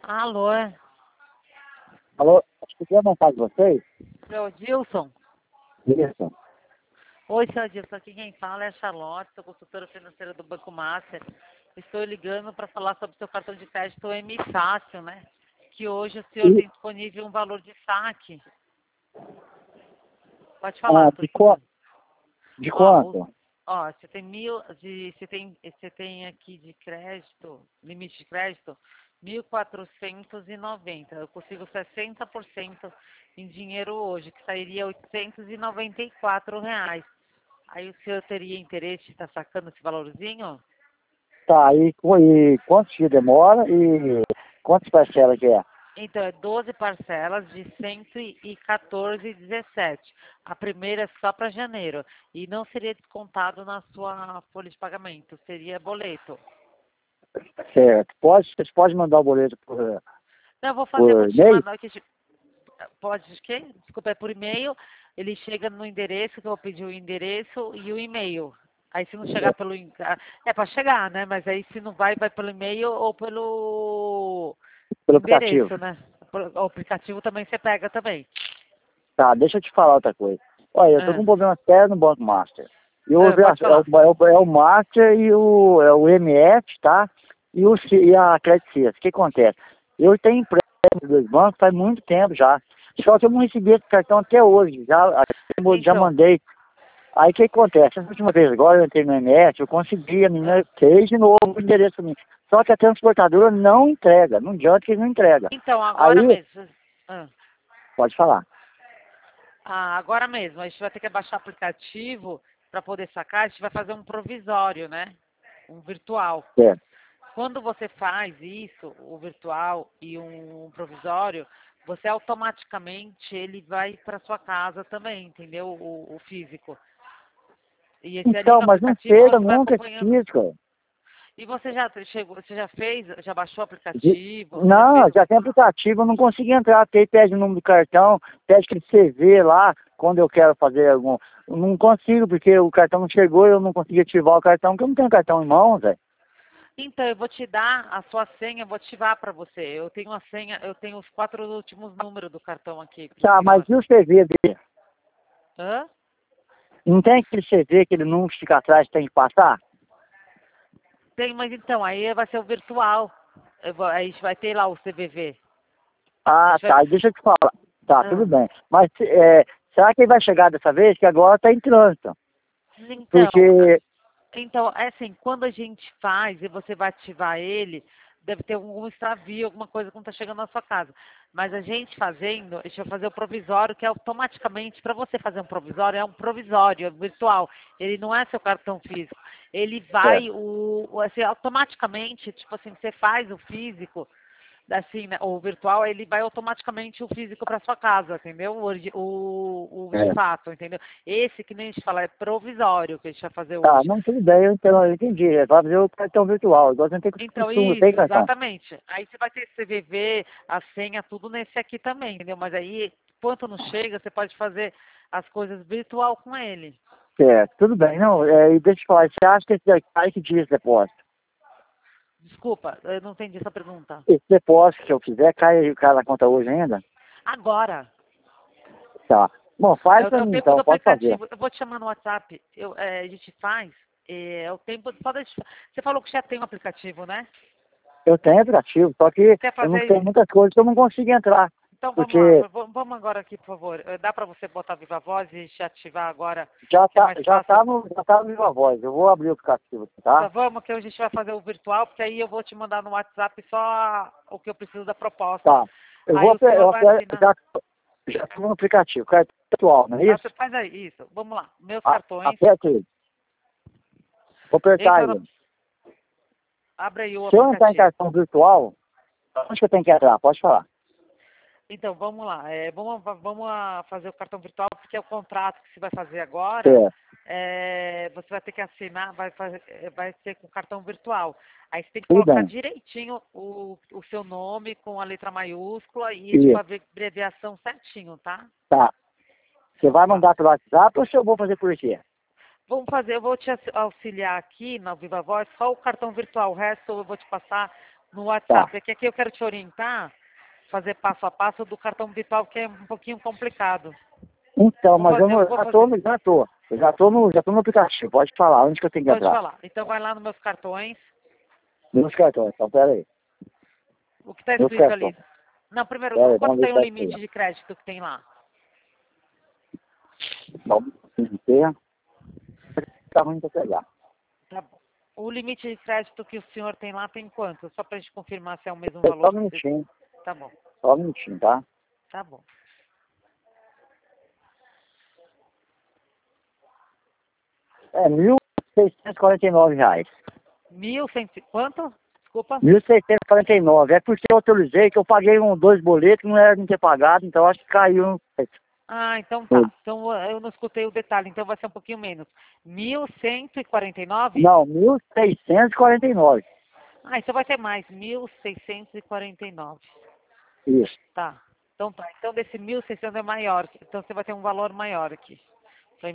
Alô, Alô, escutei a mensagem de vocês? seu Dilson? Isso. Oi, seu Dilson, aqui quem fala é a Charlotte, sou consultora financeira do Banco Master. Estou ligando para falar sobre o seu cartão de crédito M Fácil, né? Que hoje o senhor E, tem disponível um valor de saque. Pode falar, por de, favor. de Ó, quanto? você tem você tem aqui de crédito, limite de crédito, 1.490. Eu consigo 60% em dinheiro hoje, que sairia R$ 894. Aí o senhor teria interesse em estar sacando esse valorzinho? Tá, e quanto dia demora e quantas parcelas que é? Então, é 12 parcelas de 114,17. A primeira é só para janeiro. E não seria descontado na sua folha de pagamento, seria boleto. Certo. Vocês podem mandar o boleto Não, eu vou por te e-mail? mandar aqui. Pode, de quê? Desculpa, é por e-mail. Ele chega no endereço, que eu vou pedir o endereço e o e-mail. Aí se não chegar pelo... É para chegar, né? Mas aí se não vai pelo e-mail ou pelo Pelo aplicativo? endereço, né? O aplicativo também você pega também. Tá, deixa eu te falar outra coisa. Olha, eu tô com Ah, um problema sério no Banco Master. E eu vou ver, pode falar. é o Master e o MF, tá? E a Credit Suisse. O que acontece? Eu tenho empréstimo dos bancos faz muito tempo já. Só que eu não recebi esse cartão até hoje. Já Então, mandei. Aí o que acontece? Essa última vez agora eu entrei no MS, eu consegui, a menina ah, fez de novo o endereço para mim. Só que a transportadora não entrega, não adianta que não entrega. então agora Aí, mesmo. Ah, pode falar. agora mesmo. A gente vai ter que baixar o aplicativo para poder sacar. A gente vai fazer um provisório, né? Um virtual. Certo. Quando você faz isso, o virtual e um provisório, você automaticamente ele vai para sua casa também, entendeu? O físico. E esse ali Então, no mas não aplicativo chega você vai nunca acompanhando. física. E você já chegou, você já fez, já baixou o De- aplicativo, você já Não, fez o já tem virtual? aplicativo, eu não consegui entrar, porque aí pede o número do cartão, pede aquele CV lá, quando eu quero fazer algum. Eu não consigo, porque o cartão não chegou e eu não consegui ativar o cartão, porque eu não tenho cartão em mãos, velho. Então, eu vou te dar a sua senha, eu vou ativar para você. Eu tenho a senha, eu tenho os 4 últimos números do cartão aqui pro Tá, mas senhor. e o CV dele? Hã? Não tem aquele CV que ele não fica atrás, tem que passar? Tem, mas então, aí vai ser o virtual. Aí a gente vai ter lá o CVV. A Ah, gente vai. tá. Deixa eu te falar. Tá, tudo Ah, bem. Mas será que ele vai chegar dessa vez? Que agora tá em trânsito. então, Porque, é assim, quando a gente faz e você vai ativar ele, deve ter algum extravio, alguma coisa que não está chegando na sua casa. Mas a gente fazendo, deixa eu fazer o provisório, que é automaticamente, para você fazer um provisório, é um provisório, é virtual. Ele não é seu cartão físico. Ele é, vai, assim, automaticamente, tipo assim, você faz o físico, assim, né, o virtual, ele vai automaticamente o físico para sua casa, entendeu? O de é. fato, entendeu? Esse que nem a gente fala é provisório que a gente vai fazer Tá, hoje. não, tudo bem, eu entendi. Vai fazer o cartão virtual. Igual você não tem Então, costume, não tem isso, cartão. exatamente. Aí você vai ter CVV, a senha, tudo nesse aqui também, entendeu? Mas aí, enquanto não chega, você pode fazer as coisas virtual com ele. É, tudo bem. Não, e deixa eu te falar, você acha que esse daqui cai que dia esse depósito? Desculpa, eu não entendi essa pergunta. Esse depósito que eu fizer, cai na conta hoje ainda? Agora, Tá. Bom, faz é pra o mim tempo do então, pode fazer. aplicativo. Eu vou te chamar no WhatsApp, a gente faz, é o tempo, você falou que já tem um aplicativo, né? Eu tenho aplicativo, só que Quer eu não fazer? tenho muitas coisas que eu não consigo entrar. Então vamos lá, Porque vamos agora aqui, por favor. Dá para você botar Viva Voz e te ativar agora, já que é tá, mais já fácil? tá no, já tá no Viva Voz. Eu vou abrir o aplicativo aqui, tá? Vamos, que hoje a gente vai fazer o virtual, porque aí eu vou te mandar no WhatsApp só o que eu preciso da proposta. Tá. Eu Aí vou, o senhor vai assinar. já tô no aplicativo, cartão atual, não é Ah, isso? você faz aí, isso. Vamos lá. Meus cartões. Aperta ele. Vou apertar Entra no. ele. Abre aí o Se eu entrar em aplicativo. cartão virtual, onde que eu tenho que entrar? Pode falar. Então, vamos lá. Vamos fazer o cartão virtual, porque é o contrato que você vai fazer agora. É, Você vai ter que assinar, vai ser com cartão virtual. Aí você tem que tudo colocar bem. direitinho o seu nome com a letra maiúscula e tipo a Isso, abreviação certinho, tá? tá. Você Então vai tá. mandar pelo WhatsApp ou se eu vou fazer por quê? Vamos fazer, eu vou te auxiliar aqui na Viva Voz, só o cartão virtual, o resto eu vou te passar no Tá. WhatsApp. É que aqui eu quero te orientar, fazer passo a passo do cartão virtual, que é um pouquinho complicado. Então, Vou mas eu fazer, não, vou já fazer. tô, já tô. Eu já tô no aplicativo. Pode falar, onde que eu tenho que Pode entrar? falar. Então vai lá nos meus cartões. Meus cartões, então, pera aí. O que está Meus escrito cartões. ali? Não, primeiro, Pera aí, quanto vamos ver tem se o tá aqui. limite de crédito que tem lá? Vamos ter. Tá ruim pra pegar. Tá bom. O limite de crédito que o senhor tem lá tem quanto? Só para a gente confirmar se é o mesmo Só valor um que você... minutinho. Tá bom, Só um minutinho, tá? tá bom. É R$ 1.649. 1.100... Quanto? Desculpa. 1.649. É porque eu autorizei que eu paguei dois boletos, não era de ter pagado, então acho que caiu no preço. Ah, então tá. Então eu não escutei o detalhe, então vai ser um pouquinho menos. 1.149? Não, 1.649. Ah, então vai ser mais. 1.649. Isso. Tá. Então tá. Então desse 1.600 é maior. Então você vai ter um valor maior aqui. Foi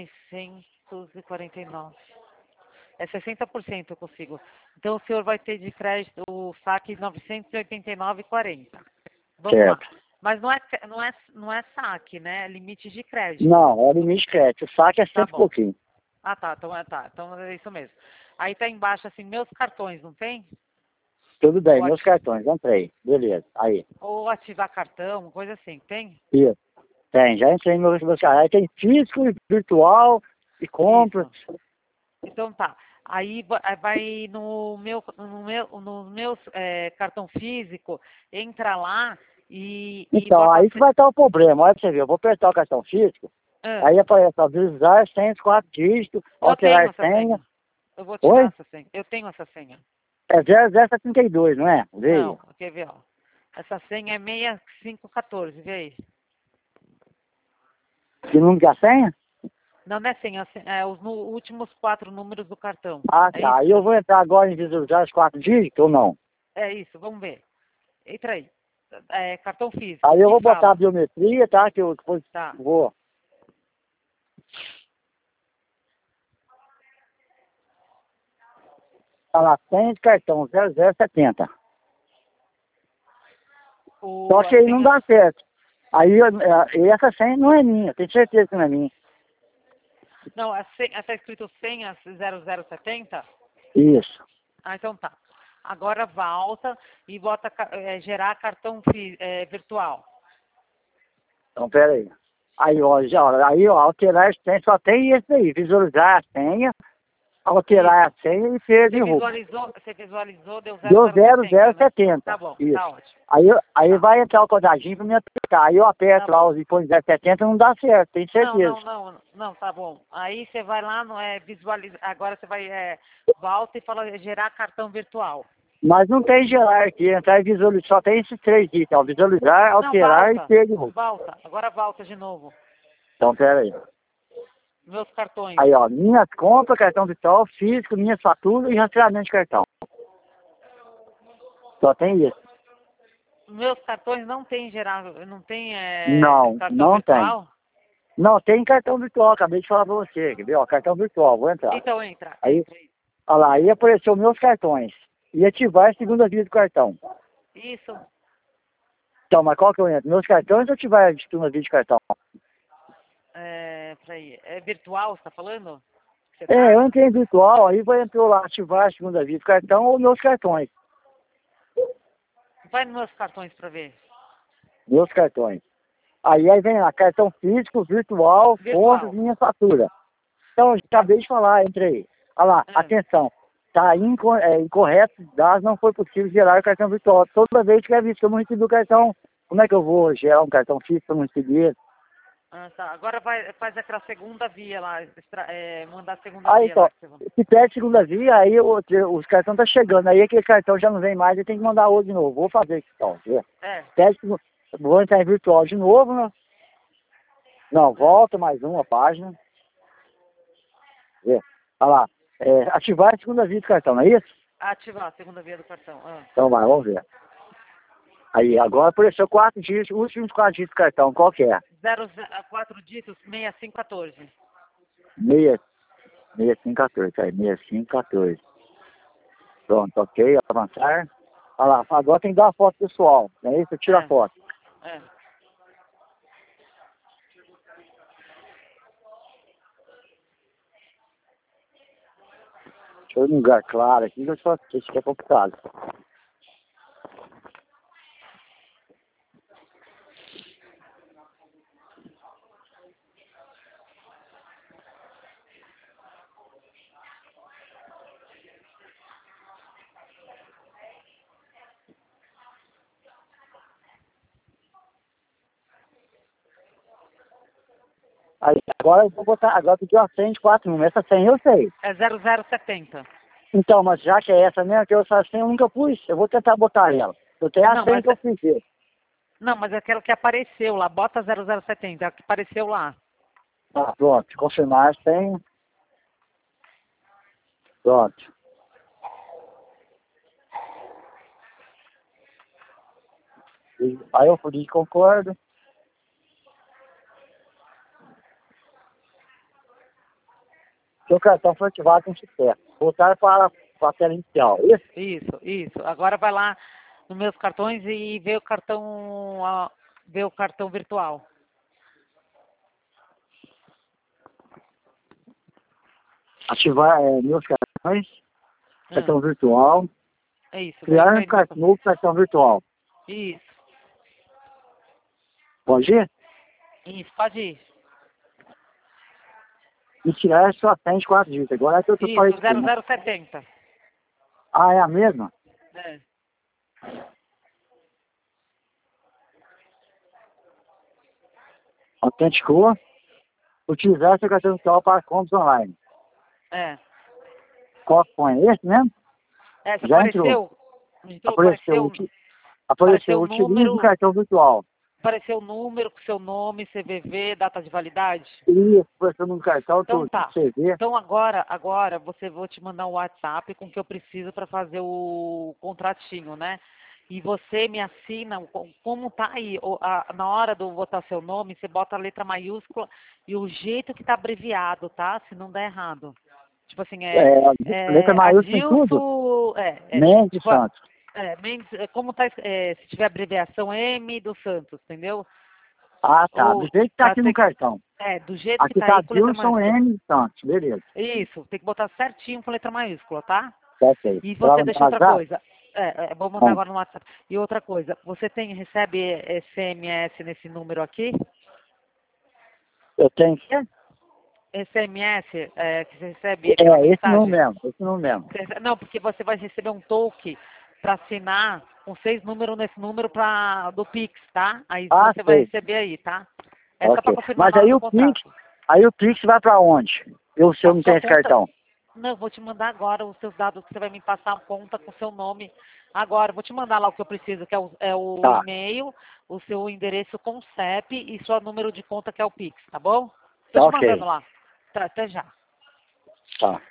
1.649. É 60% eu consigo. Então o senhor vai ter de crédito o saque 989,40. Vamos lá. Certo. Mas não é saque, né? É limite de crédito. Não, é o limite de crédito. O saque é Tá cento e bom. pouquinho. Ah, tá. Então é isso mesmo. Aí tá embaixo assim, meus cartões, não tem? Tudo bem, Ou, meus cartões, entrei. Beleza, aí. ou ativar cartão, coisa assim, tem? Isso. Tem, já entrei nos meus cartões. Aí tem físico e virtual e compra. Isso. Então tá. Aí vai nos meus cartão físico, entra lá e Então, bota. aí que vai estar o problema. Olha pra você ver, eu vou apertar o cartão físico, Ah, aí aparece, ó, visualizar senha, 4 dígitos, eu tenho alterar essa senha. senha. Eu vou te dar Oi? essa senha. Eu tenho essa senha. É 0072, não é? Não, Veio. quer ver, ó. Essa senha é 6514, vê aí. Que número que é a senha? Não, não é senha, é os últimos 4 números do cartão. Ah, É tá. Aí isso? eu vou entrar agora em visualizar os 4 dígitos ou não? É isso, vamos ver. Entra aí. Cartão físico, Aí o eu que vou botar a fala? biometria, tá? Que eu depois Tá. vou. Tá lá, senha de cartão 0070. Só que A aí não senha. dá certo. Aí essa senha não é minha, tenho certeza que não é minha. Não, tá escrito senha 0070? Isso. Ah, então tá. Agora volta e bota gerar cartão virtual. Então, pera aí. Aí, ó, alterar a senha, só tem esse aí, visualizar a senha, alterar a Isso. senha e ser de roupa. Você visualizou, deu Deu 0070, né? 0070. Tá bom, tá Isso. ótimo. Aí Tá, vai entrar o codadinho pra me apertar. Aí eu tá aperto lá bom. os e põe 070, não dá certo, tenho certeza. Não, tá bom. Aí você vai lá, no, visualiza, agora você vai, volta e fala gerar cartão virtual. Mas não tem gerar aqui, entrar e visualizar, só tem esses 3 itens, ó, visualizar, Não, alterar e volta. ter de roupa. Volta. Agora volta de novo. Então, pera aí. Meus cartões. Aí, ó, minhas compras, cartão virtual, físico, minhas faturas e rastreamento de cartão. Só tem isso. Meus cartões não tem gerar, não tem Não, cartão não tem. virtual? Não, tem cartão virtual, acabei de falar pra você, quer ver, ó, cartão virtual, vou entrar. Então entra. Aí, olha lá, aí apareceu meus cartões. E ativar a segunda via do cartão. Isso. Então, mas qual que eu entro? Meus cartões ou ativar a segunda via de cartão? Peraí. É virtual, você tá falando? Você É, tá? eu entrei em virtual, aí vai entrar lá, ativar a segunda via do cartão ou meus cartões. Vai nos meus cartões pra ver. Meus cartões. Aí vem lá, cartão físico, virtual, pontos, Virtual. minha fatura. Então, já Tá. acabei de falar, entrei. Olha lá, Ah, atenção. Está incorreto, dados não foi possível gerar o cartão virtual. Toda vez que é visto que eu não recebi o cartão, como é que eu vou gerar um cartão físico se eu não receber? tá. Agora faz aquela segunda via lá, mandar a segunda Aí, via lá então, que você vai. se perde segunda via, aí os cartões estão chegando. Aí aquele cartão já não vem mais, eu tenho que mandar outro de novo. Vou fazer isso então. Vê. É. Vou entrar em virtual de novo, né? Não, volta mais uma página. Vê. Olha lá. Ativar a segunda via do cartão, não é isso? Ativar a segunda via do cartão. Então vai, vamos ver. Aí, agora apareceu 4 dígitos, os últimos 4 dígitos do cartão, qual que é? 4 dígitos, 6514. 6514, aí, 6514. Pronto, ok, avançar. Olha lá, agora tem que dar uma foto pessoal. Não é isso? Eu tiro a foto. É. Deixa eu ir num lugar claro aqui, que eu só isso aqui é complicado. Aí, agora eu vou botar, agora pediu a senha de 4 números. Essa senha eu sei. É 0070. Então, mas já que é essa mesmo, que essa senha eu nunca pus, eu vou tentar botar ela. Eu tenho a Não, senha mas, que eu fiz. não, mas é aquela que apareceu lá. Bota 0070, é a que apareceu lá. Tá, pronto. Confirmar a senha. Pronto. Aí eu fui de concordo. Seu cartão foi ativado com sucesso. Voltar para a tela inicial. Isso? Isso. Agora vai lá nos meus cartões e vê o cartão, vê o cartão virtual. Ativar meus cartões. Cartão virtual. É isso. Criar um novo cartão virtual. Isso. Pode ir? Isso, pode ir. E tirar sua senha de 4 dígitos. Agora é que eu tô falando. Isso, 0070. Ah, é a mesma? É. Autenticou. Utilizar seu cartão virtual para compras online. É. Qual põe? Esse mesmo? É, se Já apareceu, apareceu. o Utilize o número, cartão virtual. apareceu o número com seu nome, CVV, data de validade. Isso, apareceu no cartão, Então tudo. tá. Você vê. Então agora vou te mandar um WhatsApp com o que eu preciso para fazer o contratinho, né? E você me assina, como tá aí, na hora de eu botar seu nome, você bota a letra maiúscula e o jeito que tá abreviado, tá? Se não der errado. Tipo assim, Letra maiúscula em tudo? Adilson, Mendes tipo, Santos. Mendes, como tá, se tiver abreviação M do Santos, entendeu? Ah, tá. Do Ou, jeito que tá aqui no cartão. do jeito que Aqui tá tá aí com letra Adilson maiúscula. M. Santos. Beleza. Isso, tem que botar certinho com letra maiúscula, tá? Perfeito. E você deixa outra WhatsApp? coisa. Vou mandar agora no WhatsApp. E outra coisa, você recebe SMS nesse número aqui? Eu tenho que... SMS, que você recebe aquela esse não mensagem? mesmo. Esse não mesmo. Não, porque você vai receber um token para assinar com 6 números nesse número do Pix, tá? Aí você vai Sei. receber aí, tá? É só para Ok. confirmar Mas aí nosso o contrato. Pix... Aí o Pix vai pra onde? Se eu A não sua tenho esse conta. cartão. Não, eu vou te mandar agora os seus dados, que você vai me passar a conta com o seu nome. Agora, eu vou te mandar lá o que eu preciso, que é o Tá. e-mail, o seu endereço com CEP e seu número de conta, que é o Pix, tá bom? Tá Tô te ok. mandando lá. Tá, até já. Tá.